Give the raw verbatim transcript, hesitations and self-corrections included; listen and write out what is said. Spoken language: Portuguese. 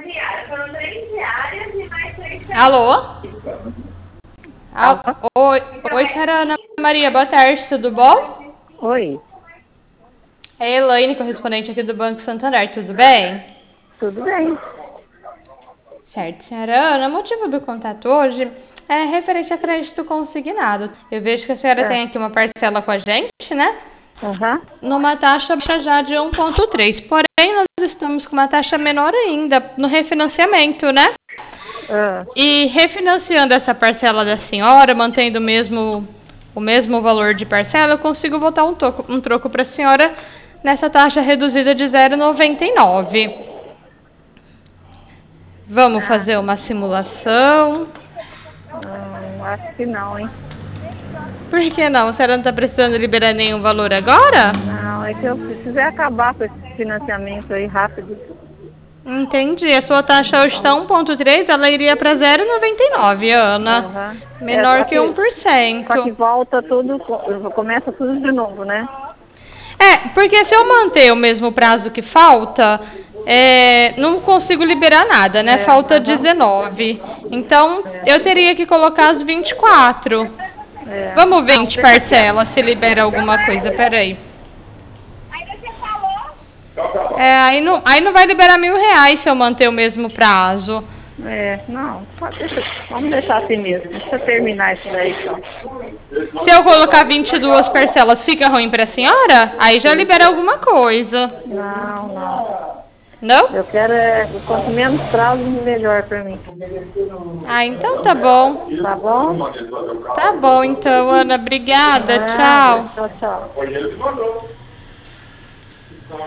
Alô? Al- Oi, oi, senhora Ana Maria, boa tarde, tudo bom? Oi, É a Elaine, correspondente aqui do Banco Santander, tudo bem? tudo bem? Certo, senhora Ana, o motivo do contato hoje é referente a crédito consignado. Eu vejo que a senhora É. tem aqui uma parcela com a gente, né? Aham. Numa taxa baixa já de um vírgula três. Porém, nós estamos com uma taxa menor ainda no refinanciamento, né? Ah, E refinanciando essa parcela da senhora, mantendo o mesmo, o mesmo valor de parcela, eu consigo botar um troco, um troco para a senhora nessa taxa reduzida de zero vírgula noventa e nove. Vamos ah, fazer uma simulação. hum, acho que não, hein? Por que não? A senhora não está precisando liberar nenhum valor agora? Não, é que eu preciso é acabar com esse financiamento aí rápido. Entendi. A sua taxa hoje está um vírgula três, ela iria para zero vírgula noventa e nove, Ana. Aham. É, Menor só que um que, por só que cento. volta tudo, co- começa tudo de novo, né? É, porque se eu manter o mesmo prazo que falta, é, não consigo liberar nada, né? É, Falta aham. dezenove. Então, eu teria que colocar as vinte e quatro. É. Vamos ver Não, vinte deixa quieto. parcelas se libera alguma coisa. Peraí. É, aí não, aí não vai liberar mil reais se eu manter o mesmo prazo. É, não, só deixa, vamos deixar assim mesmo. Deixa eu terminar isso daí só. Se eu colocar vinte e duas parcelas, fica ruim para a senhora? Aí já libera alguma coisa. Não, não. Não? Eu quero é, quanto menos prazo, melhor pra mim. Ah, então tá bom. Tá bom? Tá bom, então, Ana. Obrigada. Nada. Tchau. Tchau, tchau.